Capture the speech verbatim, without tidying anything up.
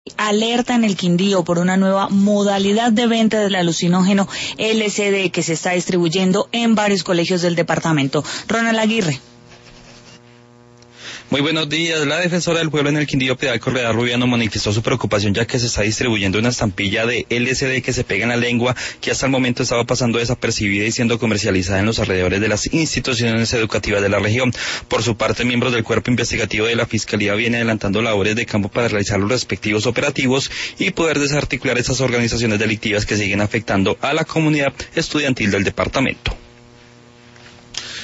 Alerta en el Quindío por una nueva modalidad de venta del alucinógeno L S D que se está distribuyendo en varios colegios del departamento. Ronald Aguirre. Muy buenos días. La defensora del pueblo en el Quindío, Piedad Correa Rubiano, manifestó su preocupación ya que se está distribuyendo una estampilla de L S D que se pega en la lengua, que hasta el momento estaba pasando desapercibida y siendo comercializada en los alrededores de las instituciones educativas de la región. Por su parte, miembros del cuerpo investigativo de la Fiscalía vienen adelantando labores de campo para realizar los respectivos operativos y poder desarticular esas organizaciones delictivas que siguen afectando a la comunidad estudiantil del departamento.